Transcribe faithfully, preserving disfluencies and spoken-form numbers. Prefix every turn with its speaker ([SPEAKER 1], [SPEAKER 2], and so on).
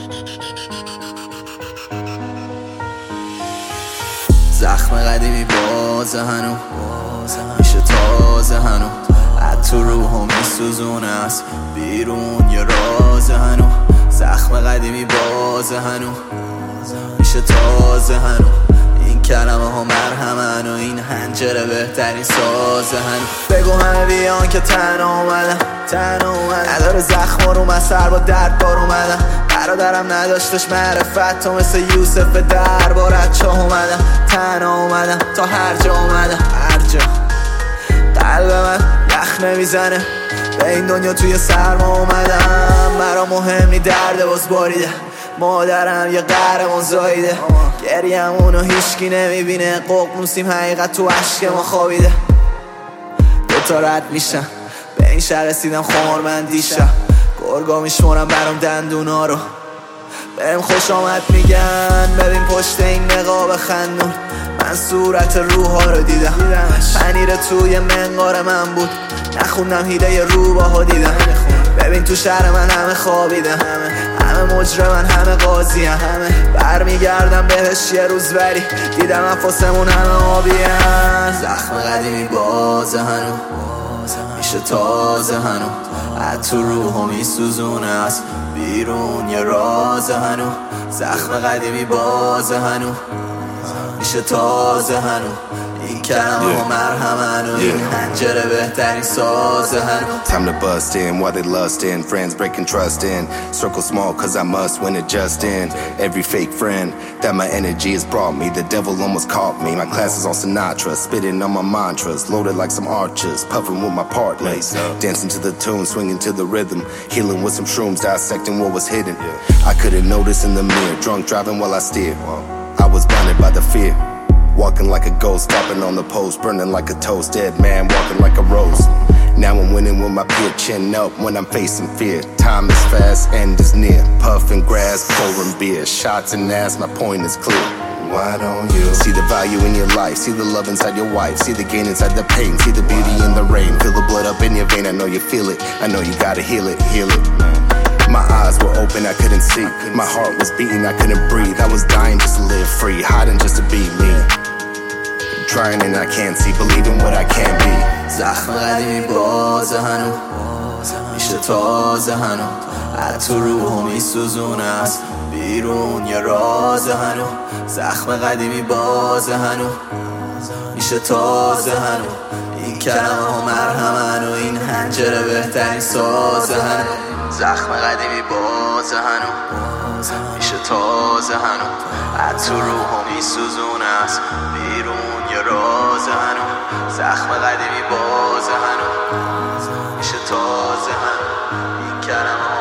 [SPEAKER 1] زخم قدیمی بازه هنو میشه تازه هنو از تو روحو میسوزونه است بیرون یه رازه هنو زخم قدیمی بازه هنو میشه تازه هنو این کلمه ها مرهمن و این هنجره بهترین سازه هنو بگو همه بیان که تنها اومدم تنها اومدم نداره زخم رو من سر با درد بار اومدم برادرم نداشتش معرفت تو مثل یوسف دربارت چاه اومدم تنها اومدم تا هر جا اومدم هر جا قلب من یخ نمیزنه به این دنیا توی سرما اومدم برا مهم نی درد باز باریده مادرم یه قهرمان زاییده گریه‌مونو هیچکی نمیبینه ققنوسیم حقیقت تو عشق ما خوابیده دوتا رد میشم به این شهر رسیدم خمارمندیشم گرگا میشمارم برام دندونا رو بریم خوش آمد میگن ببین پشت این نقاب خندون من صورت روحا رو دیدم پنیر توی منقار من بود نخوندم هیده روباها دیدم ببین تو شهر من همه خوابیدم همه مجرمن همه قاضی هم همه برمیگردم بهش یه روز بری دیدم انفاسمون همه آبیان زخم قدیمی بازه هنو میشه تازه هنو از تو روحو میسوزونه است بیرون یه رازه هنو زخم قدیمی بازه هنو میشه تازه هنو این کلمه ها مرهمن و این هنجره بهترین سازه هنو
[SPEAKER 2] Time to bust in while they lust in friends breaking trust in circle small cause I must win it just in every fake friend that my energy has brought me the devil almost caught me my classes on Sinatra spitting on my mantras loaded like some archers puffing with my partners dancing to the tune swinging to the rhythm healing with some shrooms dissecting what was hidden I couldn't notice in the mirror drunk driving while I steer I was blinded by the fear walking like a ghost stopping on the post burning like a toast dead man walking like a rose now I'm winning with my peer chin up when I'm facing fear time is fast end is near puffing grass pouring beer shots and ass my point is clear why don't you see the value in your life see the love inside your wife see the gain inside the pain see the beauty in the rain feel the blood up in your vein I know you feel it I know you gotta heal it heal it my eyes were open I couldn't see my heart was beating I couldn't breathe I was dying just to live free hiding just to be me trying and I can't see believing what I can't be
[SPEAKER 1] زخم قدیمی بازه هنو میشه تازه هنو از تو روحو میسوزونه است بیرون یه رازه هنو زخم قدیمی بازه هنو میشه تازه هنو این کلمه ها مرهمن و این هنجره بهترین سازه هنو زخم قدیمی بازه هنو میشه تازه هنو از تو روحو میسوزونه است بیرون یه رازه هنو زخم قدیمی بازه هنو میشه تازه هنو این کلمه